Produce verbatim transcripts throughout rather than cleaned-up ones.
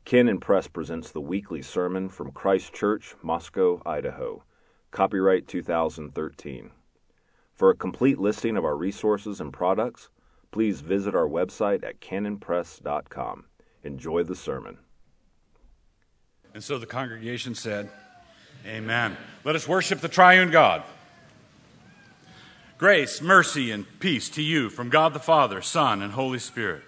Canon Press presents the weekly sermon from Christ Church, Moscow, Idaho. Copyright two thousand thirteen. For a complete listing of our resources and products, please visit our website at canon press dot com. Enjoy the sermon. And so the congregation said, Amen. Let us worship the triune God. Grace, mercy, and peace to you from God the Father, Son, and Holy Spirit.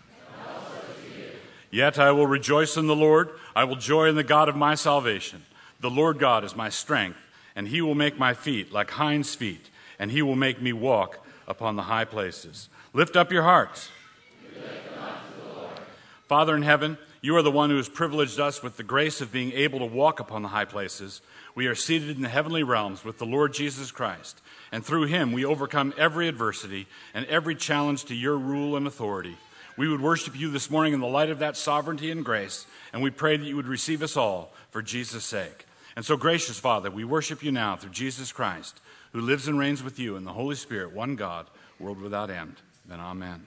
Yet I will rejoice in the Lord. I will joy in the God of my salvation. The Lord God is my strength, and he will make my feet like hinds' feet, and he will make me walk upon the high places. Lift up your hearts. Father in heaven, you are the one who has privileged us with the grace of being able to walk upon the high places. We are seated in the heavenly realms with the Lord Jesus Christ, and through him we overcome every adversity and every challenge to your rule and authority. We would worship you this morning in the light of that sovereignty and grace, and we pray that you would receive us all for Jesus' sake. And so, gracious Father, we worship you now through Jesus Christ, who lives and reigns with you in the Holy Spirit, one God, world without end. And amen. Amen.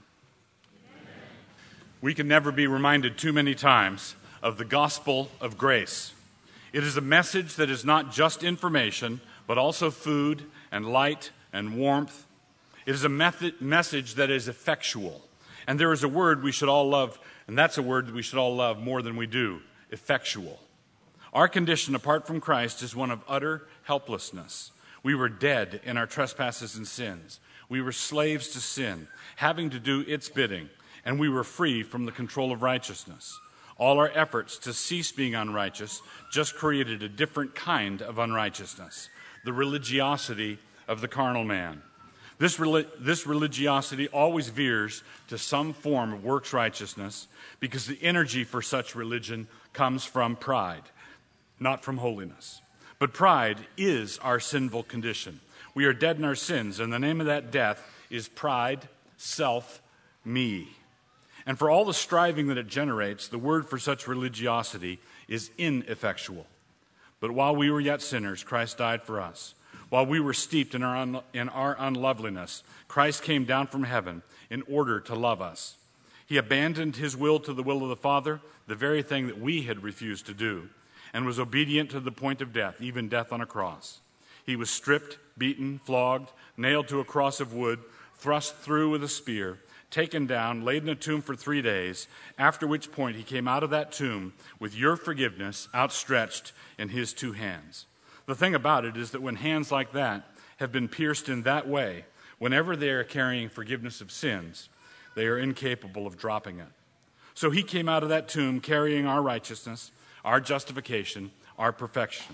We can never be reminded too many times of the gospel of grace. It is a message that is not just information, but also food and light and warmth. It is a method, message that is effectual. And there is a word we should all love, and that's a word that we should all love more than we do, effectual. Our condition apart from Christ is one of utter helplessness. We were dead in our trespasses and sins. We were slaves to sin, having to do its bidding, and we were free from the control of righteousness. All our efforts to cease being unrighteous just created a different kind of unrighteousness, the religiosity of the carnal man. This, this religiosity always veers to some form of works righteousness because the energy for such religion comes from pride, not from holiness. But pride is our sinful condition. We are dead in our sins, and the name of that death is pride, self, me. And for all the striving that it generates, the word for such religiosity is ineffectual. But while we were yet sinners, Christ died for us. While we were steeped in our, un- in our unloveliness, Christ came down from heaven in order to love us. He abandoned his will to the will of the Father, the very thing that we had refused to do, and was obedient to the point of death, even death on a cross. He was stripped, beaten, flogged, nailed to a cross of wood, thrust through with a spear, taken down, laid in a tomb for three days, after which point he came out of that tomb with your forgiveness outstretched in his two hands. The thing about it is that when hands like that have been pierced in that way, whenever they are carrying forgiveness of sins, they are incapable of dropping it. So he came out of that tomb carrying our righteousness, our justification, our perfection.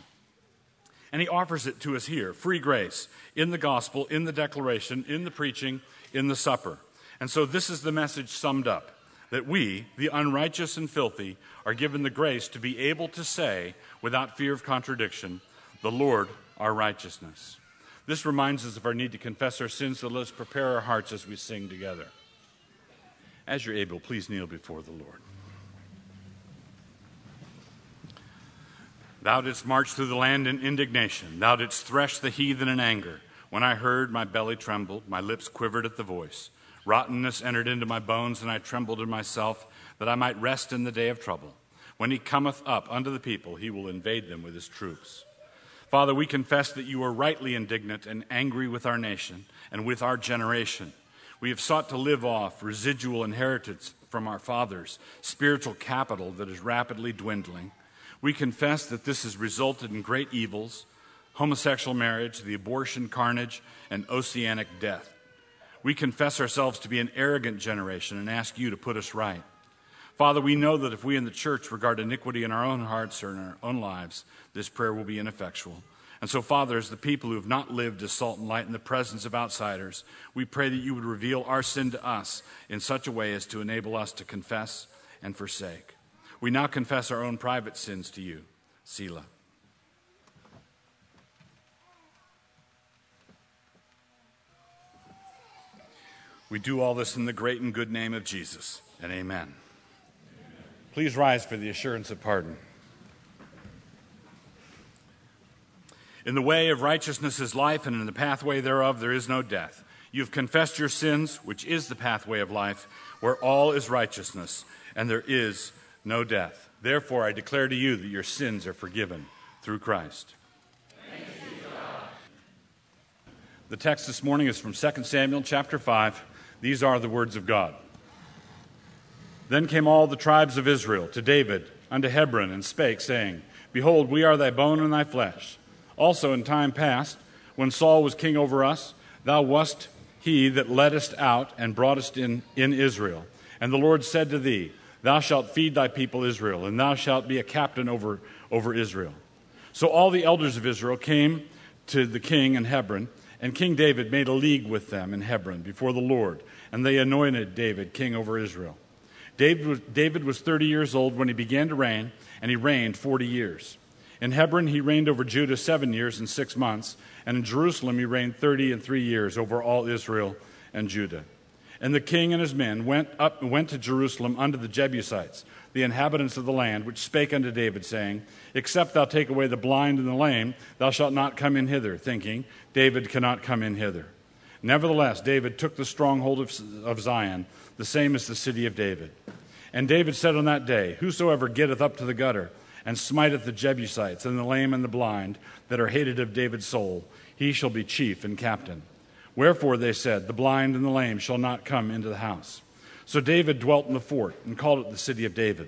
And he offers it to us here, free grace, in the gospel, in the declaration, in the preaching, in the supper. And so this is the message summed up, that we, the unrighteous and filthy, are given the grace to be able to say, without fear of contradiction, the Lord, our righteousness. This reminds us of our need to confess our sins, so let us prepare our hearts as we sing together. As you're able, please kneel before the Lord. Thou didst march through the land in indignation. Thou didst thresh the heathen in anger. When I heard, my belly trembled, my lips quivered at the voice. Rottenness entered into my bones, and I trembled in myself, that I might rest in the day of trouble. When he cometh up unto the people, he will invade them with his troops. Father, we confess that you are rightly indignant and angry with our nation and with our generation. We have sought to live off residual inheritance from our fathers, spiritual capital that is rapidly dwindling. We confess that this has resulted in great evils, homosexual marriage, the abortion carnage, and oceanic death. We confess ourselves to be an arrogant generation and ask you to put us right. Father, we know that if we in the church regard iniquity in our own hearts or in our own lives, this prayer will be ineffectual. And so, Father, as the people who have not lived as salt and light in the presence of outsiders, we pray that you would reveal our sin to us in such a way as to enable us to confess and forsake. We now confess our own private sins to you. Selah. We do all this in the great and good name of Jesus, and amen. Please rise for the assurance of pardon. In the way of righteousness is life, and in the pathway thereof there is no death. You have confessed your sins, which is the pathway of life, where all is righteousness, and there is no death. Therefore, I declare to you that your sins are forgiven through Christ. The text this morning is from Second Samuel chapter five. These are the words of God. Then came all the tribes of Israel to David unto Hebron, and spake, saying, Behold, we are thy bone and thy flesh. Also in time past, when Saul was king over us, thou wast he that leddest out and broughtest in, in Israel. And the Lord said to thee, Thou shalt feed thy people Israel, and thou shalt be a captain over, over Israel. So all the elders of Israel came to the king in Hebron, and King David made a league with them in Hebron before the Lord, and they anointed David king over Israel. David was, David was thirty years old when he began to reign, and he reigned forty years. In Hebron he reigned over Judah seven years and six months, and in Jerusalem he reigned thirty and three years over all Israel and Judah. And the king and his men went up went to Jerusalem unto the Jebusites, the inhabitants of the land, which spake unto David, saying, Except thou take away the blind and the lame, thou shalt not come in hither, thinking, David cannot come in hither. Nevertheless, David took the stronghold of, of Zion, the same as the city of David. And David said on that day, Whosoever getteth up to the gutter, and smiteth the Jebusites, and the lame and the blind, that are hated of David's soul, he shall be chief and captain. Wherefore, they said, The blind and the lame shall not come into the house. So David dwelt in the fort, and called it the city of David.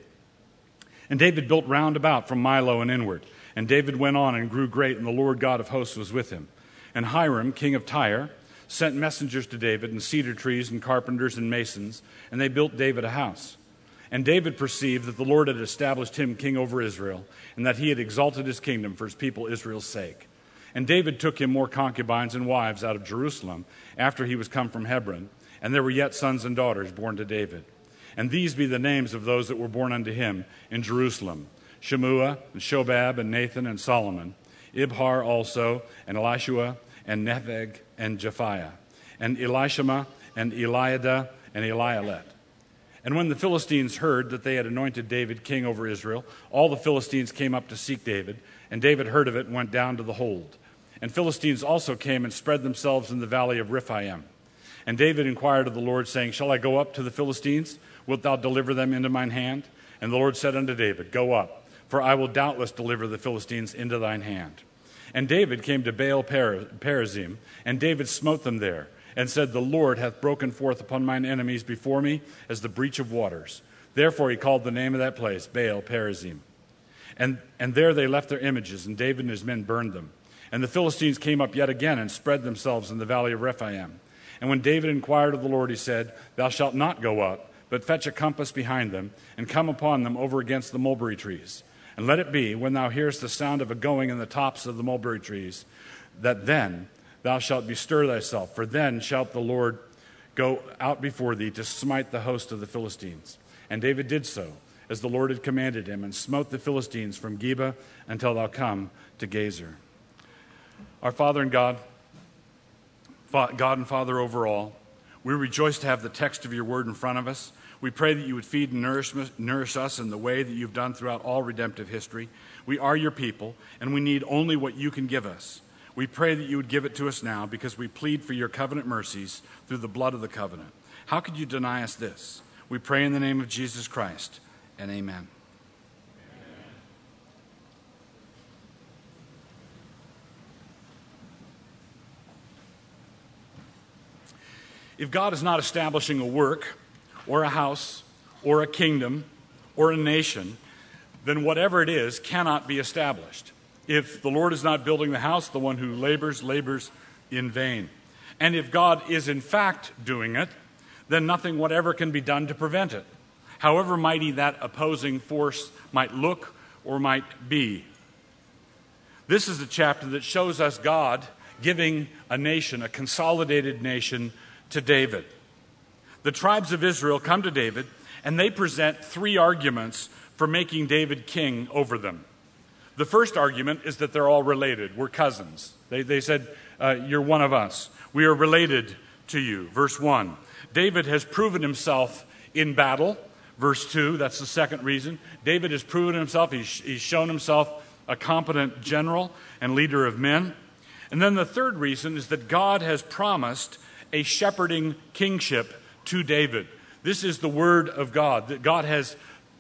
And David built round about from Milo and inward. And David went on and grew great, and the Lord God of hosts was with him. And Hiram, king of Tyre, sent messengers to David, and cedar trees, and carpenters, and masons, and they built David a house. And David perceived that the Lord had established him king over Israel, and that he had exalted his kingdom for his people Israel's sake. And David took him more concubines and wives out of Jerusalem, after he was come from Hebron, and there were yet sons and daughters born to David. And these be the names of those that were born unto him in Jerusalem: Shemua, and Shobab, and Nathan, and Solomon, Ibhar also, and Elishua, and Nepheg, and Japhiah, and Elishama, and Eliada, and Elialet. And when the Philistines heard that they had anointed David king over Israel, all the Philistines came up to seek David, and David heard of it and went down to the hold. And Philistines also came and spread themselves in the valley of Rephaim. And David inquired of the Lord, saying, Shall I go up to the Philistines? Wilt thou deliver them into mine hand? And the Lord said unto David, Go up, for I will doubtless deliver the Philistines into thine hand. And David came to Baal Perazim, and David smote them there, and said, The Lord hath broken forth upon mine enemies before me as the breach of waters. Therefore he called the name of that place Baal Perazim. And, and there they left their images, and David and his men burned them. And the Philistines came up yet again and spread themselves in the valley of Rephaim. And when David inquired of the Lord, he said, Thou shalt not go up, but fetch a compass behind them, and come upon them over against the mulberry trees. And let it be, when thou hearest the sound of a going in the tops of the mulberry trees, that then thou shalt bestir thyself, for then shalt the Lord go out before thee to smite the host of the Philistines. And David did so, as the Lord had commanded him, and smote the Philistines from Geba until thou come to Gazer. Our Father and God, God and Father over all, we rejoice to have the text of your word in front of us. We pray that you would feed and nourish, nourish us in the way that you've done throughout all redemptive history. We are your people, and we need only what you can give us. We pray that you would give it to us now, because we plead for your covenant mercies through the blood of the covenant. How could you deny us this? We pray in the name of Jesus Christ, and amen. If God is not establishing a work or a house or a kingdom or a nation, then whatever it is cannot be established. If the Lord is not building the house, the one who labors, labors in vain. And if God is in fact doing it, then nothing whatever can be done to prevent it, however mighty that opposing force might look or might be. This is the chapter that shows us God giving a nation, a consolidated nation, to David. The tribes of Israel come to David, and they present three arguments for making David king over them. The first argument is that they're all related. We're cousins. They, they said, uh, you're one of us. We are related to you. Verse one, David has proven himself in battle. Verse two, that's the second reason. David has proven himself. He's, he's shown himself a competent general and leader of men. And then the third reason is that God has promised a shepherding kingship to David. This is the word of God, that God has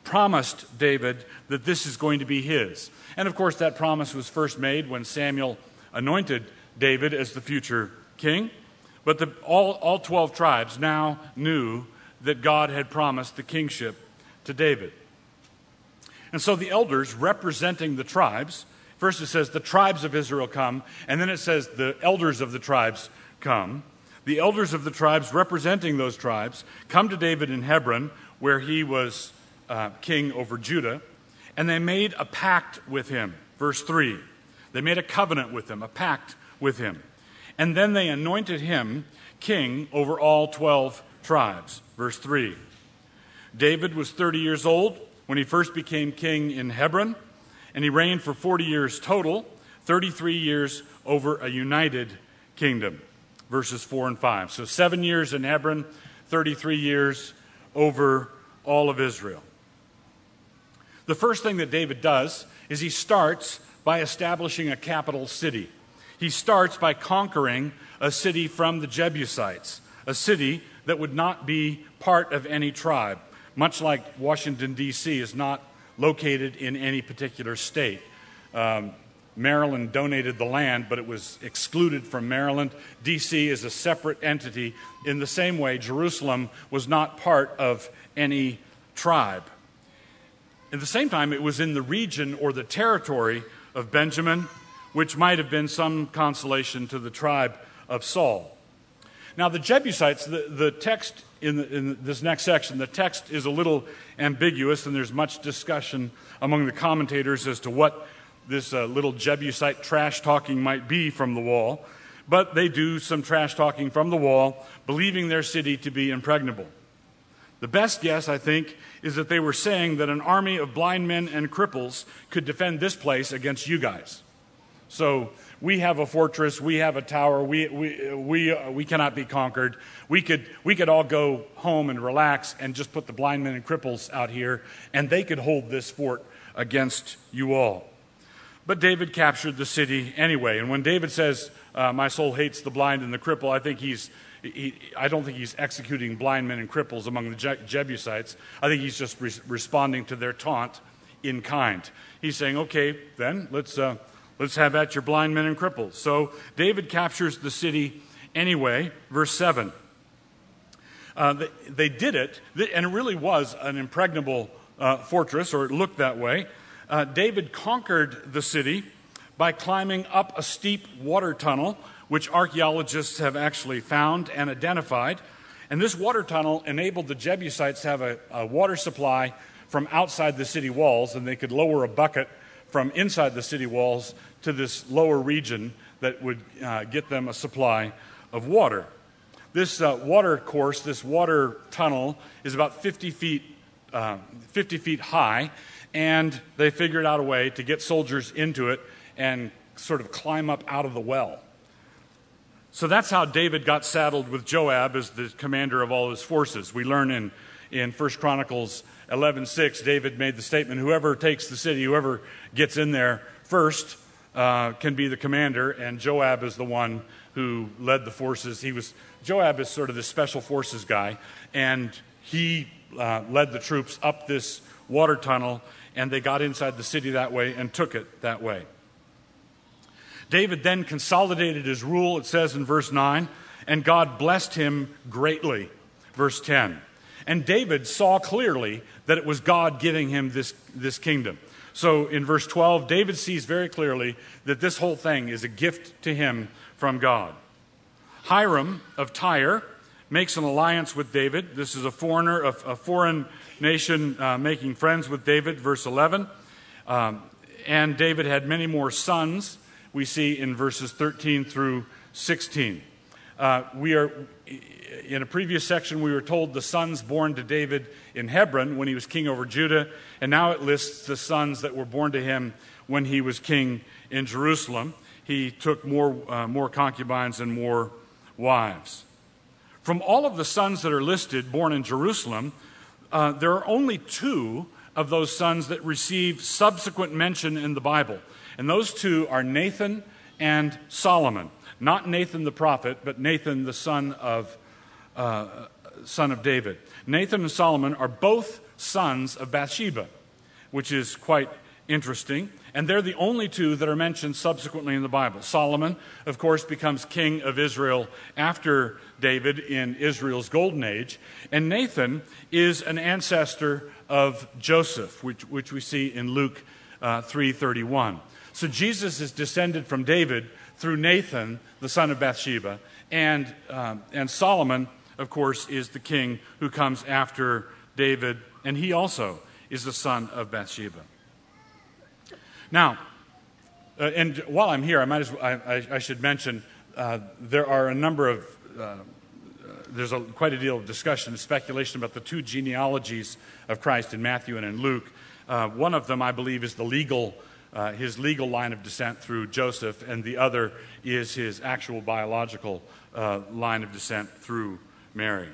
promised David that this is going to be his. And of course, that promise was first made when Samuel anointed David as the future king. But the, all, all twelve tribes now knew that God had promised the kingship to David. And so the elders representing the tribes, first it says the tribes of Israel come, and then it says the elders of the tribes come. The elders of the tribes representing those tribes come to David in Hebron, where he was uh, king over Judah, and they made a pact with him. Verse three, they made a covenant with him, a pact with him. And then they anointed him king over all twelve tribes. Verse three, David was thirty years old when he first became king in Hebron, and he reigned for forty years total, thirty-three years over a united kingdom. Verses four and five. So seven years in Hebron, thirty-three years over all of Israel. The first thing that David does is he starts by establishing a capital city. He starts by conquering a city from the Jebusites, a city that would not be part of any tribe, much like Washington, D C is not located in any particular state. Um, Maryland donated the land, but it was excluded from Maryland. D C is a separate entity. In the same way, Jerusalem was not part of any tribe. At the same time, it was in the region or the territory of Benjamin, which might have been some consolation to the tribe of Saul. Now, the Jebusites, the, the text in, the, in this next section, the text is a little ambiguous, and there's much discussion among the commentators as to what this uh, little Jebusite trash talking might be from the wall. But they do some trash talking from the wall, believing their city to be impregnable. The best guess, I think, is that they were saying that an army of blind men and cripples could defend this place against you guys. So we have a fortress, we have a tower, we we we uh, we cannot be conquered. We could we could all go home and relax and just put the blind men and cripples out here, and they could hold this fort against you all. But David captured the city anyway. And when David says, uh, "My soul hates the blind and the cripple," I think he's he, I don't think he's executing blind men and cripples among the Je- Jebusites. I think he's just re- responding to their taunt in kind. He's saying, "Okay, then let's." Uh, Let's have at your blind men and cripples." So David captures the city anyway. Verse seven. Uh, they, they did it, and it really was an impregnable uh, fortress, or it looked that way. Uh, David conquered the city by climbing up a steep water tunnel, which archaeologists have actually found and identified. And this water tunnel enabled the Jebusites to have a, a water supply from outside the city walls, and they could lower a bucket from inside the city walls to this lower region that would uh, get them a supply of water. This uh, water course, this water tunnel, is about fifty feet, uh, fifty feet high, and they figured out a way to get soldiers into it and sort of climb up out of the well. So that's how David got saddled with Joab as the commander of all his forces. We learn in, in First Chronicles eleven six, David made the statement, whoever takes the city, whoever gets in there first uh, can be the commander, and Joab is the one who led the forces. He was Joab is sort of the special forces guy, and he uh, led the troops up this water tunnel, and they got inside the city that way and took it that way. David then consolidated his rule, it says in verse nine, and God blessed him greatly. Verse ten. And David saw clearly that it was God giving him this, this kingdom. So in verse twelve, David sees very clearly that this whole thing is a gift to him from God. Hiram of Tyre makes an alliance with David. This is a foreigner, a, a foreign nation uh, making friends with David, verse eleven. Um, and David had many more sons, we see in verses thirteen through sixteen. Uh, we are... In a previous section, we were told the sons born to David in Hebron when he was king over Judah, and now it lists the sons that were born to him when he was king in Jerusalem. He took more, uh, more concubines and more wives. From all of the sons that are listed born in Jerusalem, uh, there are only two of those sons that receive subsequent mention in the Bible, and those two are Nathan and Solomon. Not Nathan the prophet, but Nathan the son of Uh, son of David. Nathan and Solomon are both sons of Bathsheba, which is quite interesting. And they're the only two that are mentioned subsequently in the Bible. Solomon, of course, becomes king of Israel after David in Israel's golden age. And Nathan is an ancestor of Joseph, which, which we see in Luke uh, three thirty-one. So Jesus is descended from David through Nathan, the son of Bathsheba. And, um, and Solomon, of course, is the king who comes after David. And he also is the son of Bathsheba. Now, uh, and while I'm here, I might as well, I, I, I should mention uh, there are a number of uh, uh, there's a, quite a deal of discussion and speculation about the two genealogies of Christ in Matthew and in Luke. Uh, one of them, I believe, is the legal uh, his legal line of descent through Joseph, and the other is his actual biological uh, line of descent through Mary.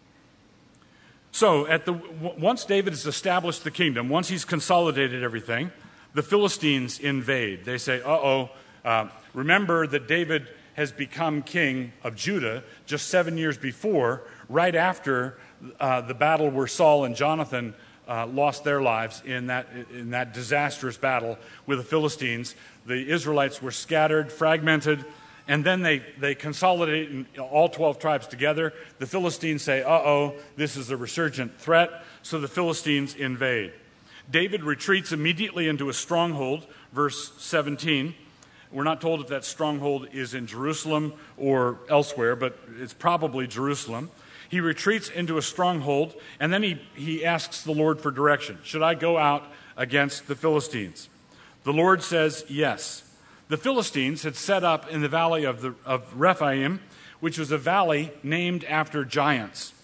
So, at the w- once David has established the kingdom, once he's consolidated everything, the Philistines invade. They say, uh-oh, uh, remember that David has become king of Judah just seven years before, right after uh, the battle where Saul and Jonathan uh, lost their lives in that, in that disastrous battle with the Philistines. The Israelites were scattered, fragmented, and then they, they consolidate in all twelve tribes together. The Philistines say, uh-oh, this is a resurgent threat, so the Philistines invade. David retreats immediately into a stronghold, verse seventeen. We're not told if that stronghold is in Jerusalem or elsewhere, but it's probably Jerusalem. He retreats into a stronghold, and then he, he asks the Lord for direction. Should I go out against the Philistines? The Lord says yes. The Philistines had set up in the valley of, the, of Rephaim, which was a valley named after giants.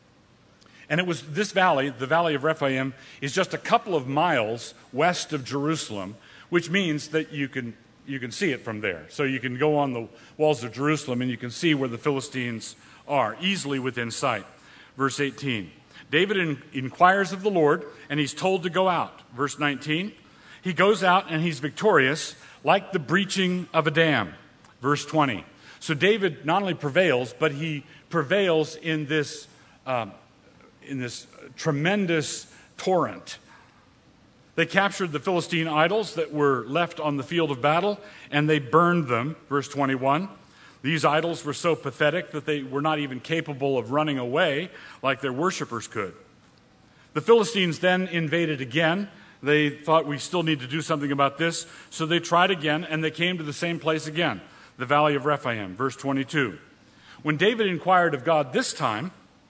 And it was this valley, the valley of Rephaim, is just a couple of miles west of Jerusalem, which means that you can you can see it from there. So you can go on the walls of Jerusalem and you can see where the Philistines are, easily within sight. Verse eighteen. David in, inquires of the Lord, and he's told to go out. Verse nineteen. He goes out and he's victorious, like the breaching of a dam. Verse twenty. So David not only prevails, but he prevails in this um, in this tremendous torrent. They captured the Philistine idols that were left on the field of battle, and they burned them, verse twenty-one. These idols were so pathetic that they were not even capable of running away like their worshipers could. The Philistines then invaded again. They thought, we still need to do something about this, so they tried again, and they came to the same place again, the valley of Rephaim, verse twenty-two. When David inquired of God this time,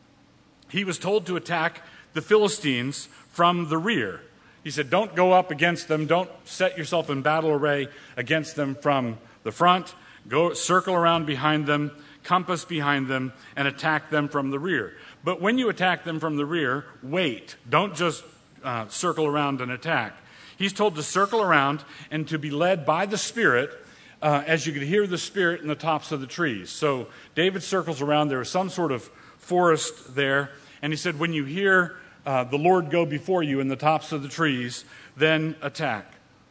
he was told to attack the Philistines from the rear. He said, don't go up against them. Don't set yourself in battle array against them from the front. Go circle around behind them, compass behind them, and attack them from the rear. But when you attack them from the rear, wait. Don't just uh, circle around and attack. He's told to circle around and to be led by the Spirit, uh, as you could hear the Spirit in the tops of the trees. So David circles around. There was some sort of forest there. And he said, when you hear uh, the Lord go before you in the tops of the trees, then attack.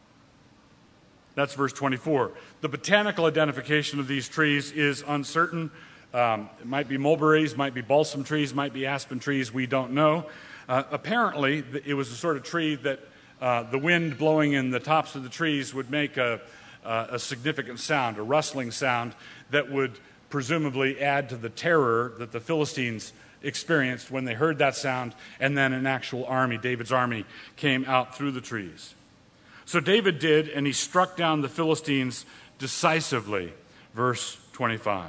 That's verse twenty-four. The botanical identification of these trees is uncertain. Um, it might be mulberries, might be balsam trees, might be aspen trees. We don't know. Uh, apparently, it was the sort of tree that uh, the wind blowing in the tops of the trees would make a, uh, a significant sound, a rustling sound that would presumably add to the terror that the Philistines experienced when they heard that sound, and then an actual army, David's army, came out through the trees. So David did, and he struck down the Philistines decisively. Verse twenty-five.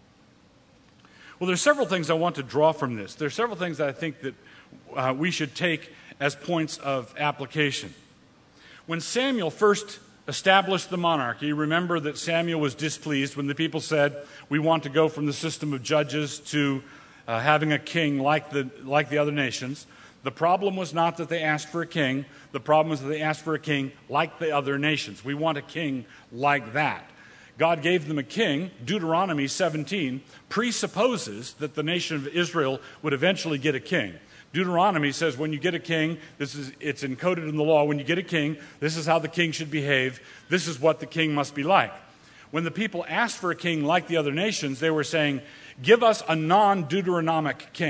Well, there's several things I want to draw from this. There's several things that I think that uh, we should take as points of application. When Samuel first established the monarchy, remember that Samuel was displeased when the people said, we want to go from the system of judges to Uh, having a king like the like the other nations. The problem was not that they asked for a king. The problem was that they asked for a king like the other nations. We want a king like that. God gave them a king. Deuteronomy seventeen presupposes that the nation of Israel would eventually get a king. Deuteronomy says when you get a king, this is it's encoded in the law, when you get a king, this is how the king should behave. This is what the king must be like. When the people asked for a king like the other nations, they were saying, give us a non-Deuteronomic king.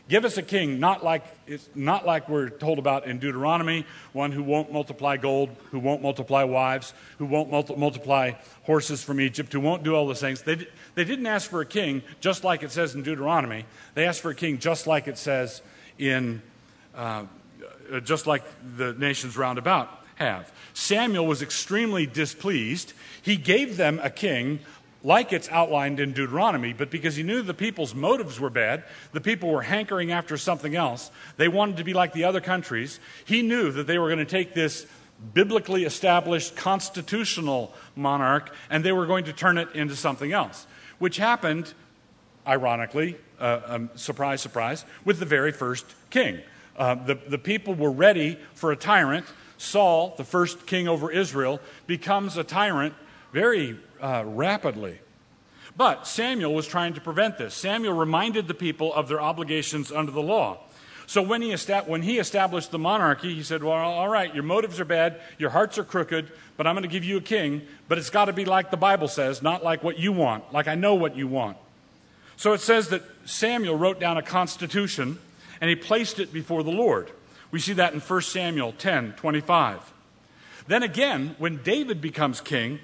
Give us a king, not like it's not like we're told about in Deuteronomy, one who won't multiply gold, who won't multiply wives, who won't multi- multiply horses from Egypt, who won't do all those things. They, they didn't ask for a king just like it says in Deuteronomy. They asked for a king just like it says in, uh, just like the nations round about have. Samuel was extremely displeased. He gave them a king like it's outlined in Deuteronomy, but because he knew the people's motives were bad, the people were hankering after something else, they wanted to be like the other countries, he knew that they were going to take this biblically established constitutional monarch and they were going to turn it into something else, which happened, ironically, uh, um, surprise, surprise, with the very first king. Uh, the, the people were ready for a tyrant. Saul, the first king over Israel, becomes a tyrant very uh, rapidly. But Samuel was trying to prevent this. Samuel reminded the people of their obligations under the law. So when he, esta- when he established the monarchy, he said, well, all right, your motives are bad, your hearts are crooked, but I'm going to give you a king, but it's got to be like the Bible says, not like what you want, like I know what you want. So it says that Samuel wrote down a constitution, and he placed it before the Lord. We see that in First Samuel ten twenty-five. Then again, when David becomes king,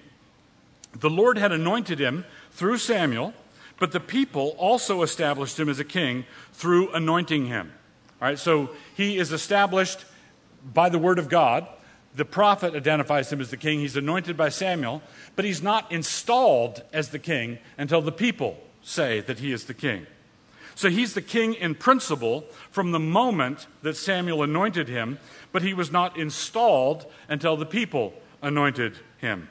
the Lord had anointed him through Samuel, but the people also established him as a king through anointing him. All right, so he is established by the word of God. The prophet identifies him as the king. He's anointed by Samuel, but he's not installed as the king until the people say that he is the king. So he's the king in principle from the moment that Samuel anointed him, but he was not installed until the people anointed him.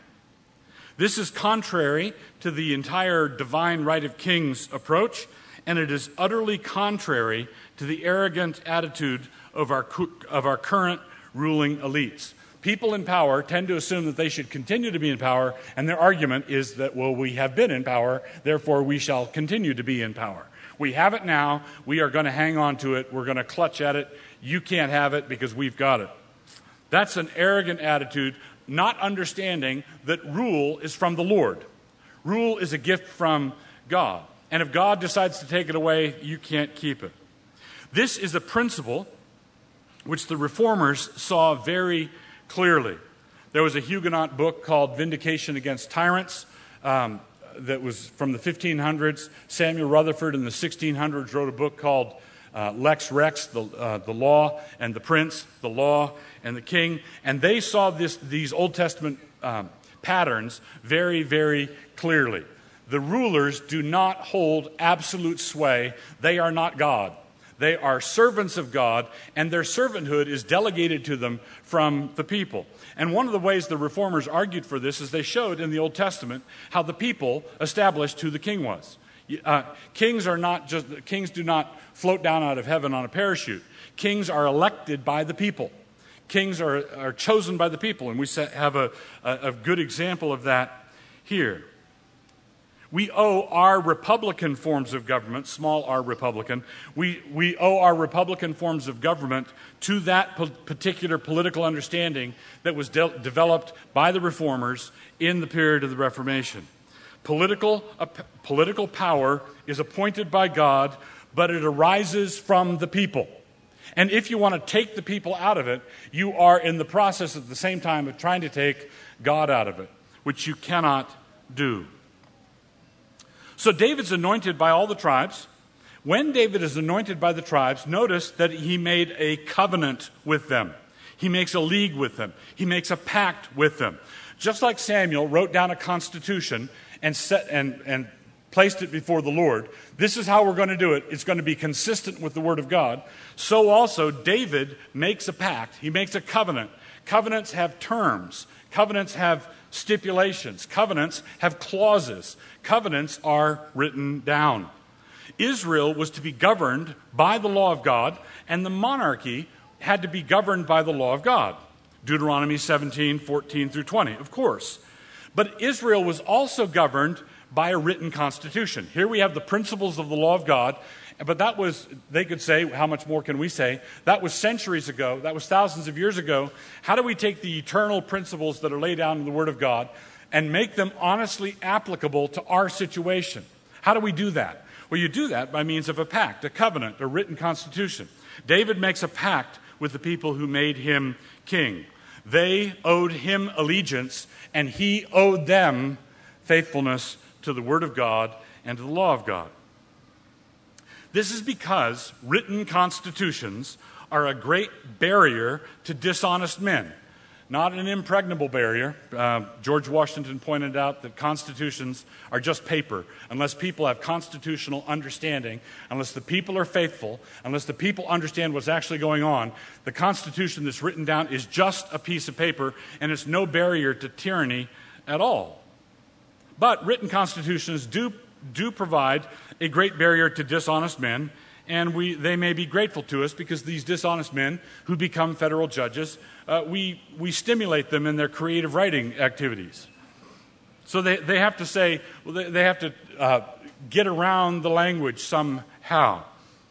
This is contrary to the entire divine right of kings approach, and it is utterly contrary to the arrogant attitude of our, of our current ruling elites. People in power tend to assume that they should continue to be in power, and their argument is that, well, we have been in power, therefore we shall continue to be in power. We have it now, we are going to hang on to it, we're going to clutch at it, you can't have it because we've got it. That's an arrogant attitude, not understanding that rule is from the Lord. Rule is a gift from God. And if God decides to take it away, you can't keep it. This is a principle which the reformers saw very clearly. There was a Huguenot book called Vindication Against Tyrants um, that was from the fifteen hundreds. Samuel Rutherford in the sixteen hundreds wrote a book called uh, Lex Rex, the, uh, the law and the prince, the law and the king. And they saw this, these Old Testament um, patterns very, very clearly. The rulers do not hold absolute sway. They are not God. They are servants of God, and their servanthood is delegated to them from the people. And one of the ways the reformers argued for this is they showed in the Old Testament how the people established who the king was. Uh, kings are not just kings do not float down out of heaven on a parachute. Kings are elected by the people. Kings are, are chosen by the people, and we have a, a, a good example of that here. We owe our Republican forms of government, small r Republican, we, we owe our Republican forms of government to that po- particular political understanding that was de- developed by the reformers in the period of the Reformation. Political, uh, p- political power is appointed by God, but it arises from the people. And if you want to take the people out of it, you are in the process at the same time of trying to take God out of it, which you cannot do. So David's anointed by all the tribes. When David is anointed by the tribes, notice that he made a covenant with them. He makes a league with them. He makes a pact with them. Just like Samuel wrote down a constitution and set and, and placed it before the Lord, this is how we're going to do it. It's going to be consistent with the Word of God. So also David makes a pact. He makes a covenant. Covenants have terms. Covenants have stipulations. Covenants have clauses. Covenants are written down. Israel was to be governed by the law of God, and the monarchy had to be governed by the law of God. Deuteronomy seventeen, fourteen through twenty, of course. But Israel was also governed by a written constitution. Here we have the principles of the law of God, but that was, they could say, how much more can we say? That was centuries ago. That was thousands of years ago. How do we take the eternal principles that are laid down in the Word of God and make them honestly applicable to our situation? How do we do that? Well, you do that by means of a pact, a covenant, a written constitution. David makes a pact with the people who made him king. They owed him allegiance, and he owed them faithfulness to the Word of God and to the law of God. This is because written constitutions are a great barrier to dishonest men. Not an impregnable barrier. Uh, George Washington pointed out that constitutions are just paper. Unless people have constitutional understanding, unless the people are faithful, unless the people understand what's actually going on, the Constitution that's written down is just a piece of paper, and it's no barrier to tyranny at all. But written constitutions do, do provide a great barrier to dishonest men, and we, they may be grateful to us because these dishonest men who become federal judges, uh, we, we stimulate them in their creative writing activities. So they, they have to say, well, they, they have to uh, get around the language somehow.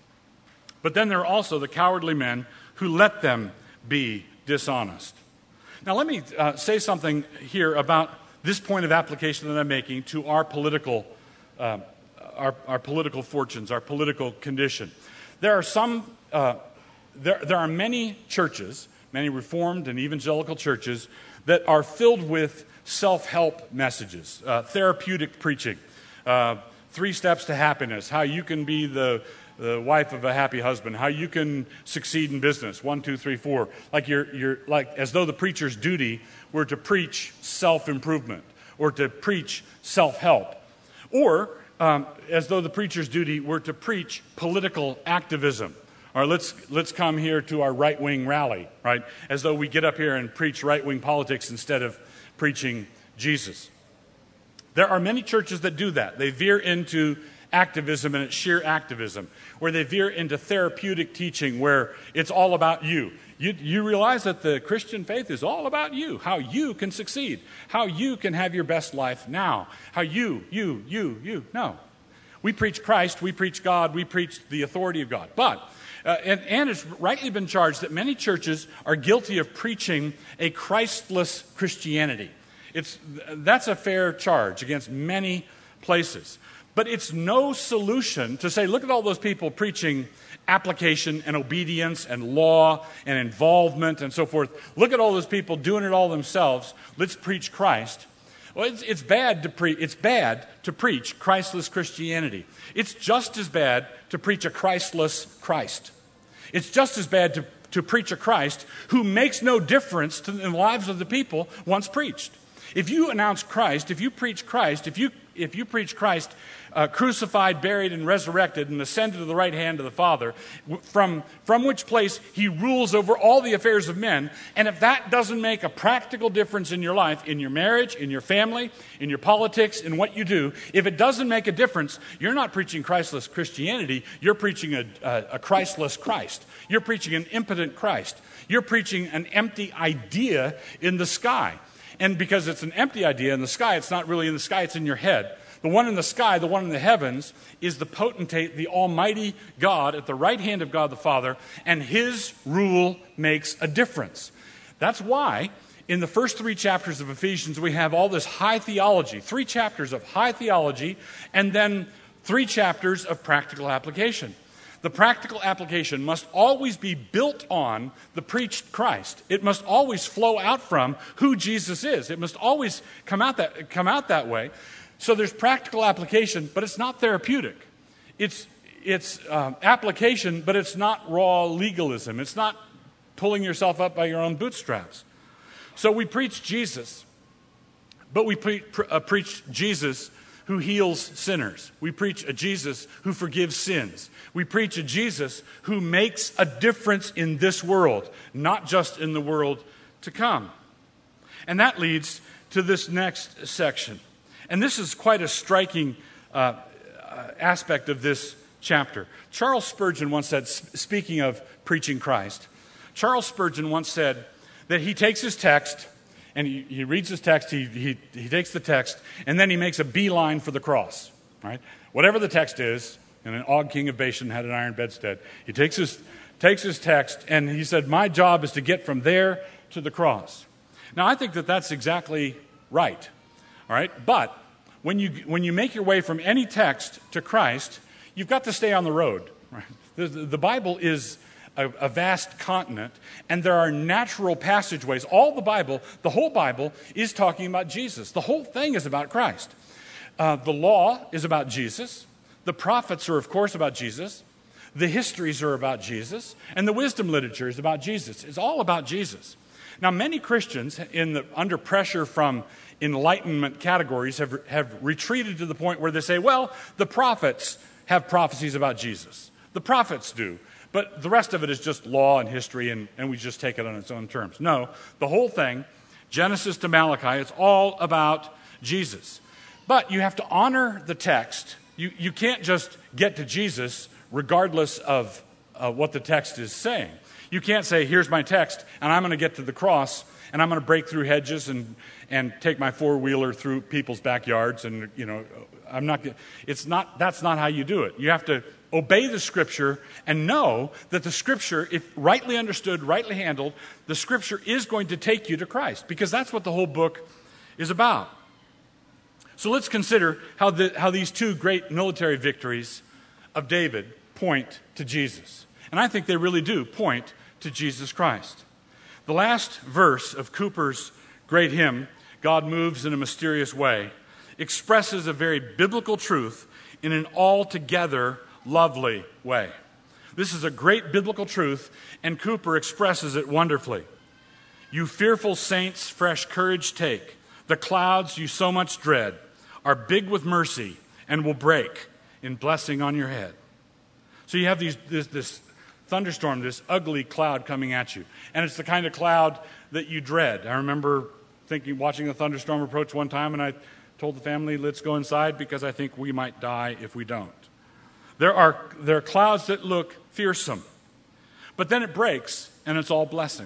But then there are also the cowardly men who let them be dishonest. Now let me uh, say something here about this point of application that I'm making to our political uh, Our, our political fortunes, our political condition. There are some, uh, there, there are many churches, many Reformed and evangelical churches, that are filled with self-help messages, uh, therapeutic preaching, uh, three steps to happiness, how you can be the, the wife of a happy husband, how you can succeed in business, one, two, three, four. Like you're, you're like as though the preacher's duty were to preach self-improvement or to preach self-help, or Um, as though the preacher's duty were to preach political activism. Or let's let's come here to our right-wing rally, right? As though we get up here and preach right-wing politics instead of preaching Jesus. There are many churches that do that. They veer into activism, and it's sheer activism, where they veer into therapeutic teaching where it's all about you. You, you realize that the Christian faith is all about you, how you can succeed, how you can have your best life now, how you, you, you, you. No. We preach Christ, we preach God, we preach the authority of God. But, uh, and, and it's rightly been charged that many churches are guilty of preaching a Christless Christianity. It's, that's a fair charge against many places. But it's no solution to say, look at all those people preaching application and obedience and law and involvement and so forth. Look at all those people doing it all themselves. Let's preach Christ. Well, it's, it's bad to pre- it's bad to preach Christless Christianity. It's just as bad to preach a Christless Christ. It's just as bad to, to preach a Christ who makes no difference to the lives of the people once preached. If you announce Christ, if you preach Christ, if you if you preach Christ uh, crucified, buried, and resurrected, and ascended to the right hand of the Father, from, from which place he rules over all the affairs of men, and if that doesn't make a practical difference in your life, in your marriage, in your family, in your politics, in what you do, if it doesn't make a difference, you're not preaching Christless Christianity, you're preaching a, a, a Christless Christ. You're preaching an impotent Christ. You're preaching an empty idea in the sky. And because it's an empty idea in the sky, it's not really in the sky, it's in your head. The one in the sky, the one in the heavens, is the potentate, the almighty God at the right hand of God the Father, and his rule makes a difference. That's why in the first three chapters of Ephesians we have all this high theology, three chapters of high theology, and then three chapters of practical application. The practical application must always be built on the preached Christ. It must always flow out from who Jesus is. It must always come out that, come out that way. So there's practical application, but it's not therapeutic. It's, it's um, application, but it's not raw legalism. It's not pulling yourself up by your own bootstraps. So we preach Jesus, but we pre- pre- uh, preach Jesus who heals sinners. We preach a Jesus who forgives sins. We preach a Jesus who makes a difference in this world, not just in the world to come. And that leads to this next section. And this is quite a striking uh, aspect of this chapter. Charles Spurgeon once said, speaking of preaching Christ, Charles Spurgeon once said that he takes his text, and he, he reads his text, he, he, he takes the text, and then he makes a beeline for the cross, right? Whatever the text is, and an Og, king of Bashan, had an iron bedstead. He takes his, takes his text, and he said, my job is to get from there to the cross. Now, I think that that's exactly right, all right? But when you, when you make your way from any text to Christ, you've got to stay on the road. Right? The, the Bible is a, a vast continent, and there are natural passageways. All the Bible, the whole Bible, is talking about Jesus. The whole thing is about Christ. Uh, the law is about Jesus. The prophets are, of course, about Jesus. The histories are about Jesus. And the wisdom literature is about Jesus. It's all about Jesus. Now, many Christians, in the, under pressure from Enlightenment categories, have, have retreated to the point where they say, well, the prophets have prophecies about Jesus. The prophets do. But the rest of it is just law and history, and, and we just take it on its own terms. No, the whole thing, Genesis to Malachi, it's all about Jesus. But you have to honor the text. You, you can't just get to Jesus regardless of uh, what the text is saying. You can't say, here's my text, and I'm going to get to the cross, and I'm going to break through hedges and, and take my four-wheeler through people's backyards, and, you know, I'm not, it's not, that's not how you do it. You have to obey the Scripture and know that the Scripture, if rightly understood, rightly handled, the Scripture is going to take you to Christ, because that's what the whole book is about. So let's consider how, the, how these two great military victories of David point to Jesus. And I think they really do point to Jesus Christ. The last verse of Cooper's great hymn, God Moves in a Mysterious Way, expresses a very biblical truth in an altogether lovely way. This is a great biblical truth, and Cooper expresses it wonderfully. You fearful saints, fresh courage take. The clouds you so much dread are big with mercy and will break in blessing on your head. So you have these, this, this thunderstorm, this ugly cloud coming at you. And it's the kind of cloud that you dread. I remember thinking, watching a thunderstorm approach one time, and I told the family, let's go inside because I think we might die if we don't. There are, there are clouds that look fearsome. But then it breaks, and it's all blessing.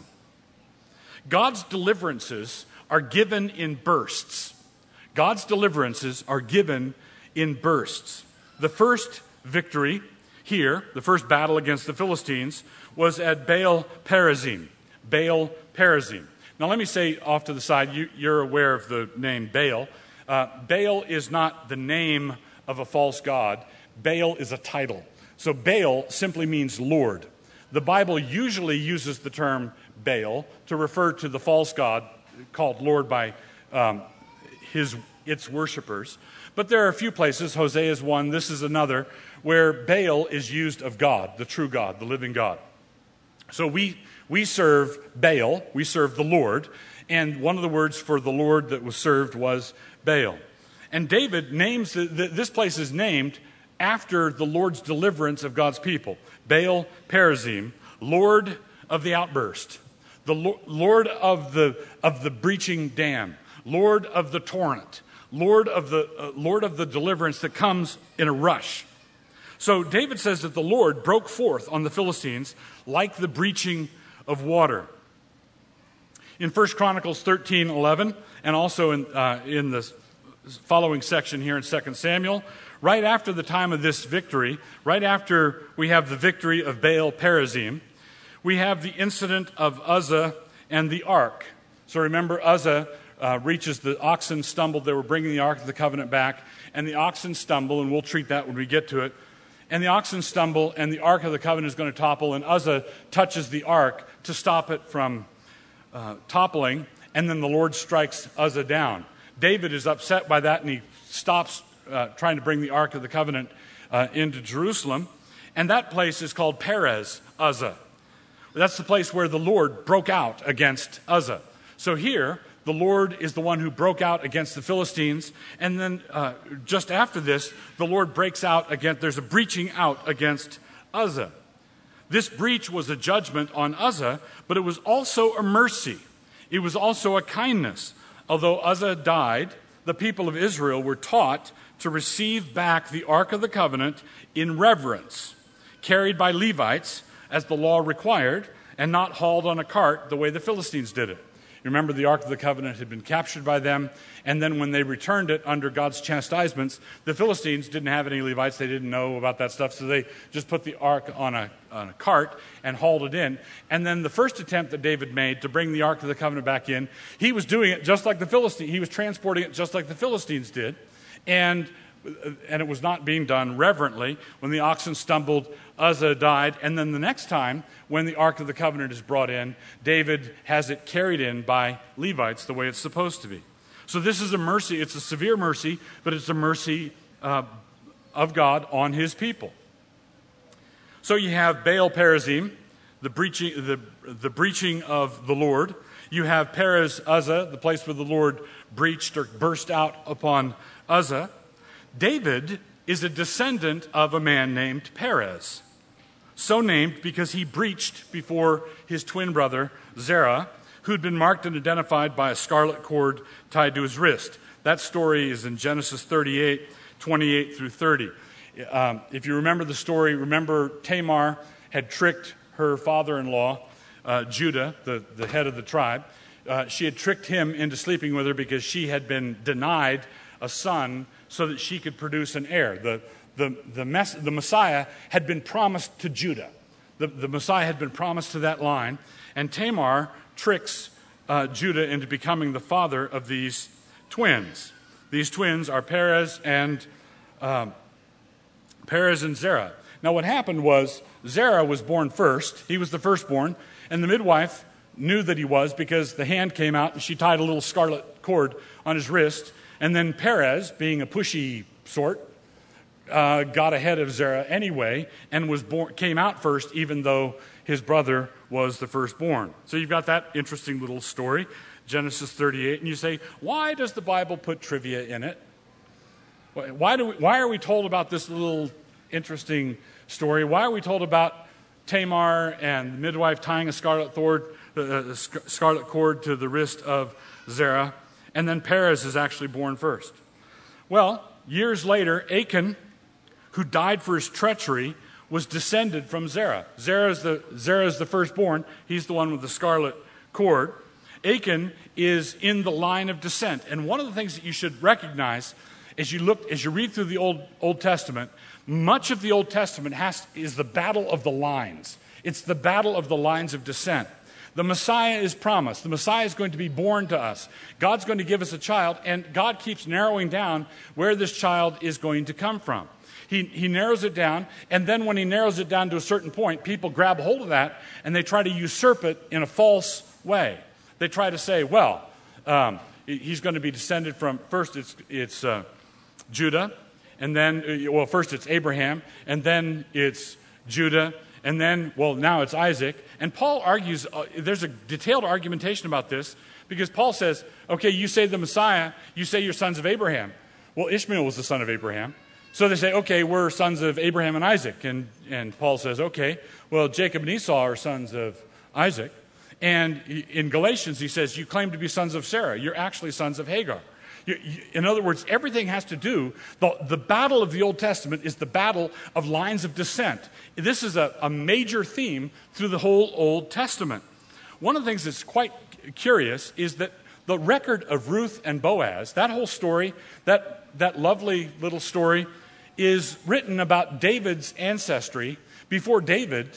God's deliverances are given in bursts. God's deliverances are given in bursts. The first victory here, the first battle against the Philistines, was at Baal Perazim. Baal Perazim. Now let me say off to the side, you, you're aware of the name Baal. Uh, Baal is not the name of a false god. Baal is a title. So Baal simply means Lord. The Bible usually uses the term Baal to refer to the false god called Lord by um, his its worshipers. But there are a few places, Hosea is one, this is another, where Baal is used of God, the true God, the living God. So we we serve Baal, we serve the Lord, and one of the words for the Lord that was served was Baal. And David names, the, the, this place is named after the Lord's deliverance of God's people. Baal Perazim, Lord of the outburst, the Lo- Lord of the of the breaching dam, Lord of the torrent, Lord of the uh, Lord of the deliverance that comes in a rush. So David says that the Lord broke forth on the Philistines like the breaching of water. In First Chronicles thirteen eleven, and also in uh, in the following section here in Second Samuel, right after the time of this victory, right after we have the victory of Baal Perazim, we have the incident of Uzzah and the ark. So remember, Uzzah uh, reaches the oxen stumbled. They were bringing the Ark of the Covenant back, and the oxen stumble, and we'll treat that when we get to it. And the oxen stumble, and the Ark of the Covenant is going to topple, and Uzzah touches the ark to stop it from uh, toppling, and then the Lord strikes Uzzah down. David is upset by that, and he stops uh, trying to bring the Ark of the Covenant uh, into Jerusalem, and that place is called Perez Uzzah. That's the place where the Lord broke out against Uzzah. So here, the Lord is the one who broke out against the Philistines. And then uh, just after this, the Lord breaks out against, there's a breaching out against Uzzah. This breach was a judgment on Uzzah, but it was also a mercy. It was also a kindness. Although Uzzah died, the people of Israel were taught to receive back the Ark of the Covenant in reverence, carried by Levites as the law required, and not hauled on a cart the way the Philistines did it. Remember, the Ark of the Covenant had been captured by them, and then when they returned it under God's chastisements, the Philistines didn't have any Levites. They didn't know about that stuff, so they just put the Ark on a, on a cart and hauled it in. And then the first attempt that David made to bring the Ark of the Covenant back in, he was doing it just like the Philistines. He was transporting it just like the Philistines did. And and it was not being done reverently. When the oxen stumbled, Uzzah died. And then the next time, when the Ark of the Covenant is brought in, David has it carried in by Levites the way it's supposed to be. So this is a mercy. It's a severe mercy, but it's a mercy uh, of God on his people. So you have Baal Perazim, the breaching, the, the breaching of the Lord. You have Perez Uzzah, the place where the Lord breached or burst out upon Uzzah. David is a descendant of a man named Perez, so named because he breached before his twin brother Zerah, who'd been marked and identified by a scarlet cord tied to his wrist. That story is in Genesis thirty-eight, twenty-eight through thirty. Um, if you remember the story, remember Tamar had tricked her father-in-law, uh, Judah, the, the head of the tribe. Uh, she had tricked him into sleeping with her because she had been denied a son so that she could produce an heir. The, the, the, mess, the Messiah had been promised to Judah. The, the Messiah had been promised to that line, and Tamar tricks uh, Judah into becoming the father of these twins. These twins are Perez and um, Perez and Zerah. Now what happened was Zerah was born first. He was the firstborn, and the midwife knew that he was because the hand came out and she tied a little scarlet cord on his wrist. And then Perez, being a pushy sort, uh, got ahead of Zerah anyway and was born, came out first, even though his brother was the firstborn. So you've got that interesting little story, Genesis thirty-eight, and you say, why does the Bible put trivia in it? Why do we, why are we told about this little interesting story? Why are we told about Tamar and the midwife tying a scarlet cord, uh, scarlet cord to the wrist of Zerah, and then Perez is actually born first? Well, years later, Achan, who died for his treachery, was descended from Zerah. Zerah is the, Zerah is the firstborn. He's the one with the scarlet cord. Achan is in the line of descent. And one of the things that you should recognize as you look, as you read through the Old, Old Testament, much of the Old Testament has, is the battle of the lines. It's the battle of the lines of descent. The Messiah is promised. The Messiah is going to be born to us. God's going to give us a child, and God keeps narrowing down where this child is going to come from. He, he narrows it down, and then when he narrows it down to a certain point, people grab hold of that, and they try to usurp it in a false way. They try to say, well, um, he's going to be descended from, first it's, it's uh, Judah, and then, well, first it's Abraham, and then it's Judah, and then, well, now it's Isaac. And Paul argues, uh, there's a detailed argumentation about this, because Paul says, okay, you say the Messiah, you say you're sons of Abraham. Well, Ishmael was the son of Abraham. So they say, okay, we're sons of Abraham and Isaac. And, and Paul says, okay, well, Jacob and Esau are sons of Isaac. And in Galatians, he says, you claim to be sons of Sarah. You're actually sons of Hagar. You, you, in other words, everything has to do, the, the battle of the Old Testament is the battle of lines of descent. This is a, a major theme through the whole Old Testament. One of the things that's quite curious is that the record of Ruth and Boaz, that whole story, that, that lovely little story, is written about David's ancestry before David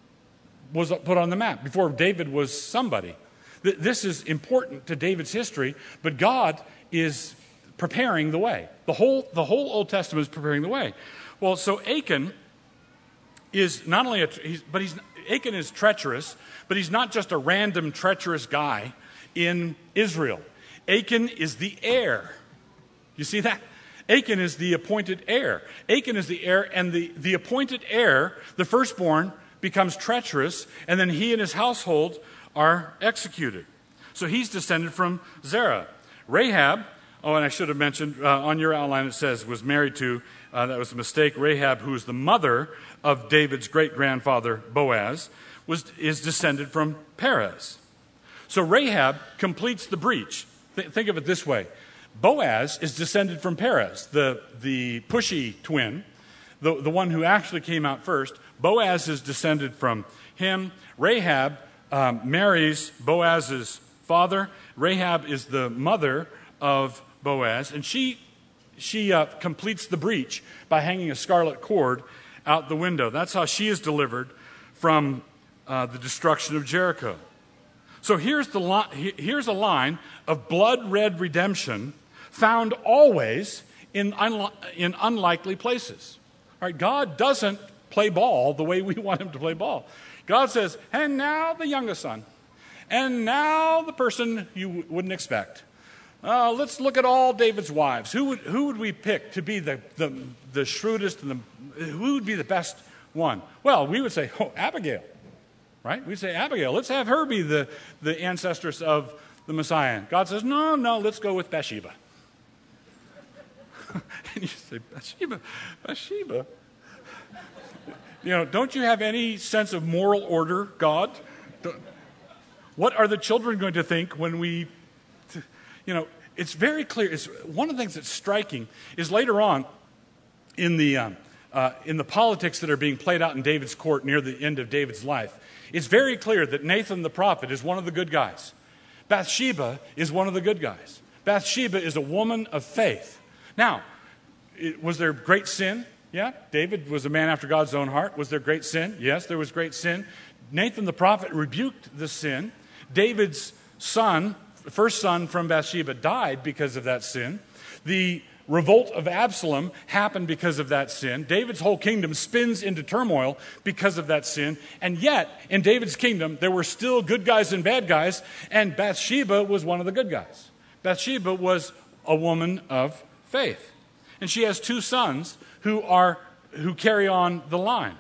was put on the map, before David was somebody. This is important to David's history, but God is preparing the way. The whole, the whole Old Testament is preparing the way. Well, so Achan is not only a, he's, but he's, Achan is treacherous, but he's not just a random treacherous guy in Israel. Achan is the heir. You see that? Achan is the appointed heir. Achan is the heir, and the, the appointed heir, the firstborn, becomes treacherous, and then he and his household are executed. So he's descended from Zerah. Rahab, oh, and I should have mentioned, uh, on your outline it says, was married to, uh, that was a mistake, Rahab, who is the mother of David's great-grandfather Boaz, was, is descended from Perez. So Rahab completes the breach. Th- think of it this way. Boaz is descended from Perez, the, the pushy twin, the, the one who actually came out first. Boaz is descended from him. Rahab um, marries Boaz's father. Rahab is the mother of Boaz, and she, she uh, completes the breach by hanging a scarlet cord out the window. That's how she is delivered from uh, the destruction of Jericho. So here's, the li- here's a line of blood-red redemption found always in, unli- in unlikely places. All right, God doesn't play ball the way we want him to play ball. God says, and now the youngest son, and now the person you w- wouldn't expect. Uh, let's look at all David's wives. Who would, who would we pick to be the, the, the shrewdest and the, who would be the best one? Well, we would say, oh, Abigail, right? We'd say, Abigail, let's have her be the, the ancestress of the Messiah. God says, no, no, let's go with Bathsheba. And you say, Bathsheba, Bathsheba? You know, don't you have any sense of moral order, God? What are the children going to think when we, you know, it's very clear. It's one of the things that's striking is later on in the um, uh, in the politics that are being played out in David's court near the end of David's life. It's very clear that Nathan the prophet is one of the good guys. Bathsheba is one of the good guys. Bathsheba is a woman of faith. Now, it, was there great sin? Yeah, David was a man after God's own heart. Was there great sin? Yes, there was great sin. Nathan the prophet rebuked the sin. David's son, first son from Bathsheba, died because of that sin. The revolt of Absalom happened because of that sin. David's whole kingdom spins into turmoil because of that sin. And yet, in David's kingdom, there were still good guys and bad guys, and Bathsheba was one of the good guys. Bathsheba was a woman of faith. And she has two sons who are who carry on the line.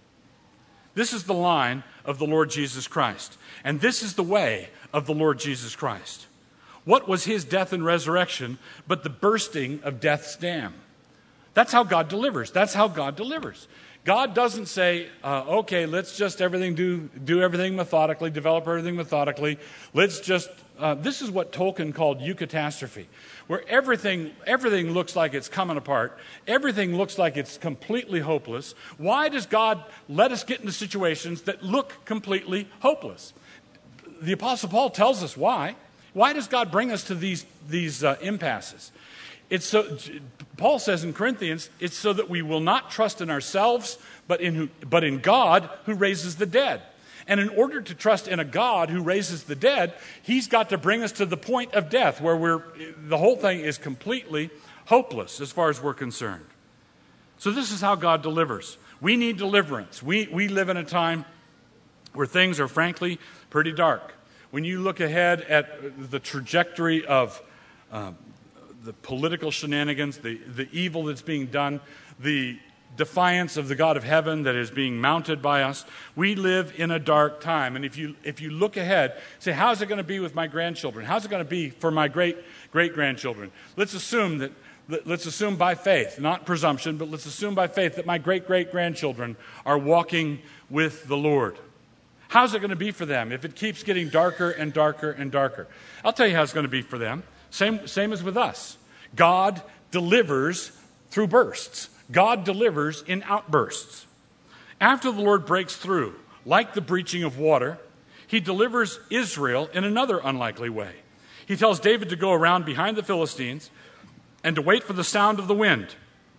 This is the line of the Lord Jesus Christ. And this is the way of the Lord Jesus Christ. What was his death and resurrection but the bursting of death's dam? That's how God delivers. That's how God delivers. God doesn't say, uh, okay, let's just everything do do everything methodically, develop everything methodically. Let's just, uh, this is what Tolkien called eucatastrophe, where everything everything looks like it's coming apart. Everything looks like it's completely hopeless. Why does God let us get into situations that look completely hopeless? The Apostle Paul tells us why. Why does God bring us to these, these uh, impasses? It's so, Paul says in Corinthians, it's so that we will not trust in ourselves, but in, who, but in God who raises the dead. And in order to trust in a God who raises the dead, he's got to bring us to the point of death where we're, the whole thing is completely hopeless as far as we're concerned. So this is how God delivers. We need deliverance. We, we live in a time where things are frankly pretty dark. When you look ahead at the trajectory of uh, the political shenanigans, the, the evil that's being done, the defiance of the God of heaven that is being mounted by us, we live in a dark time. And if you if you look ahead, say, how's it going to be with my grandchildren? How's it going to be for my great great grandchildren? Let's assume that let's assume by faith, not presumption, but let's assume by faith that my great great grandchildren are walking with the Lord. How's it going to be for them if it keeps getting darker and darker and darker? I'll tell you how it's going to be for them. Same, same as with us. God delivers through bursts. God delivers in outbursts. After the Lord breaks through, like the breaching of water, he delivers Israel in another unlikely way. He tells David to go around behind the Philistines and to wait for the sound of the wind.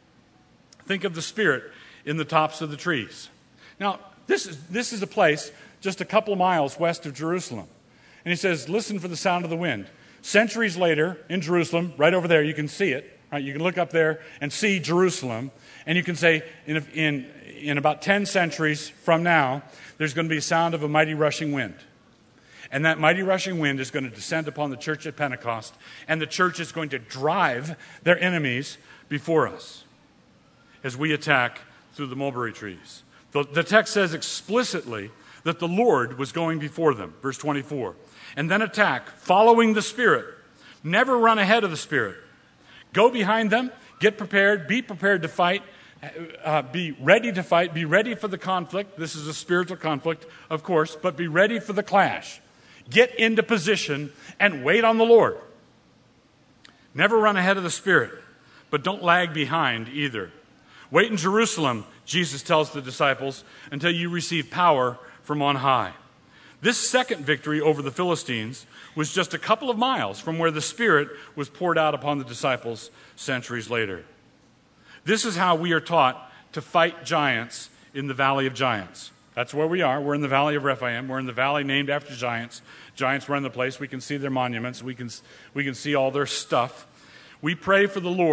Think of the Spirit in the tops of the trees. Now, this is, this is a place just a couple of miles west of Jerusalem. And he says, listen for the sound of the wind. Centuries later, in Jerusalem, right over there, you can see it. Right? You can look up there and see Jerusalem. And you can say, in, in, in about ten centuries from now, there's going to be a sound of a mighty rushing wind. And that mighty rushing wind is going to descend upon the church at Pentecost. And the church is going to drive their enemies before us as we attack through the mulberry trees. The, the text says explicitly that the Lord was going before them, verse twenty-four. And then attack, following the Spirit. Never run ahead of the Spirit. Go behind them, get prepared, be prepared to fight, uh, be ready to fight, be ready for the conflict. This is a spiritual conflict, of course, but be ready for the clash. Get into position and wait on the Lord. Never run ahead of the Spirit, but don't lag behind either. Wait in Jerusalem, Jesus tells the disciples, until you receive power from on high. This second victory over the Philistines was just a couple of miles from where the Spirit was poured out upon the disciples centuries later. This is how we are taught to fight giants in the Valley of Giants. That's where we are. We're in the Valley of Rephaim. We're in the valley named after giants. Giants run the place. We can see their monuments. We can, we can see all their stuff. We pray for the Lord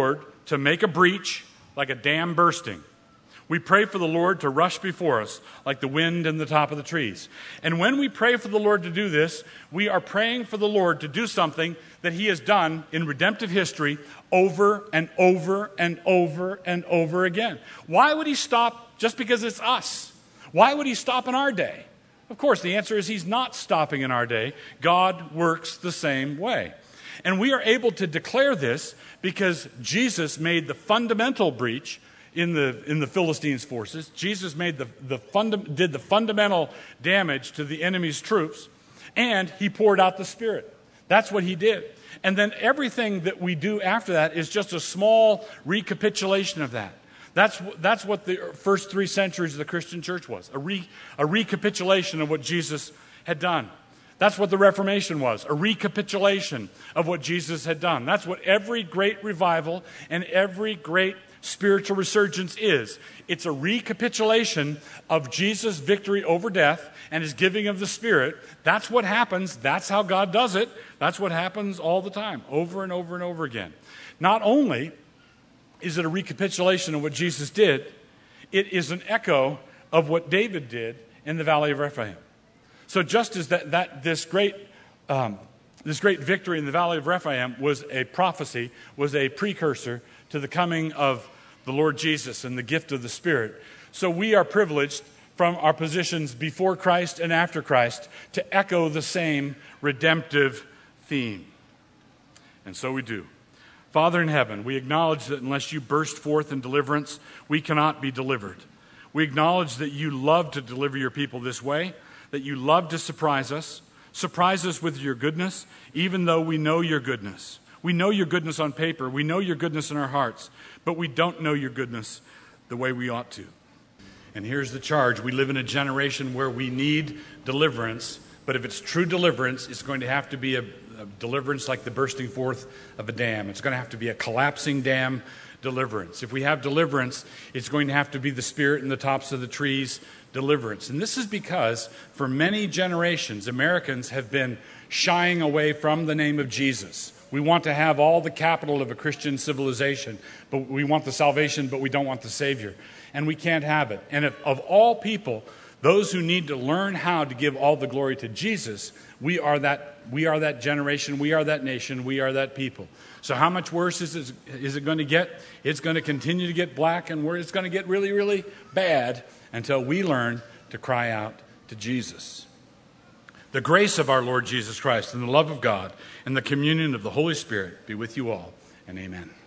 to make a breach like a dam bursting. We pray for the Lord to rush before us like the wind in the top of the trees. And when we pray for the Lord to do this, we are praying for the Lord to do something that he has done in redemptive history over and over and over and over again. Why would he stop just because it's us? Why would he stop in our day? Of course, the answer is he's not stopping in our day. God works the same way. And we are able to declare this because Jesus made the fundamental breach in the in the Philistines' forces. Jesus made the, the funda- did the fundamental damage to the enemy's troops, and he poured out the Spirit. That's what he did. And then everything that we do after that is just a small recapitulation of that. That's, that's what the first three centuries of the Christian church was, a, re, a recapitulation of what Jesus had done. That's what the Reformation was, a recapitulation of what Jesus had done. That's what every great revival and every great spiritual resurgence is. It's a recapitulation of Jesus' victory over death and his giving of the Spirit. That's what happens. That's how God does it. That's what happens all the time, over and over and over again. Not only is it a recapitulation of what Jesus did, it is an echo of what David did in the Valley of Rephaim. So just as that, that this great um, this great victory in the Valley of Rephaim was a prophecy, was a precursor to the coming of the Lord Jesus and the gift of the Spirit, so we are privileged from our positions before Christ and after Christ to echo the same redemptive theme. And so we do. Father in heaven, we acknowledge that unless you burst forth in deliverance, we cannot be delivered. We acknowledge that you love to deliver your people this way, that you love to surprise us. Surprise us with your goodness, even though we know your goodness. We know your goodness on paper. We know your goodness in our hearts, but we don't know your goodness the way we ought to. And here's the charge. We live in a generation where we need deliverance, but if it's true deliverance, it's going to have to be a, a deliverance like the bursting forth of a dam. It's going to have to be a collapsing dam deliverance. If we have deliverance, it's going to have to be the Spirit in the tops of the trees deliverance. And this is because for many generations, Americans have been shying away from the name of Jesus. We want to have all the capital of a Christian civilization, but we want the salvation, but we don't want the Savior. And we can't have it. And if, of all people, those who need to learn how to give all the glory to Jesus, we are that we are that generation, we are that nation, we are that people. So how much worse is it, is it going to get? It's going to continue to get black and worse. It's going to get really, really bad until we learn to cry out to Jesus. The grace of our Lord Jesus Christ and the love of God and the communion of the Holy Spirit be with you all, and amen.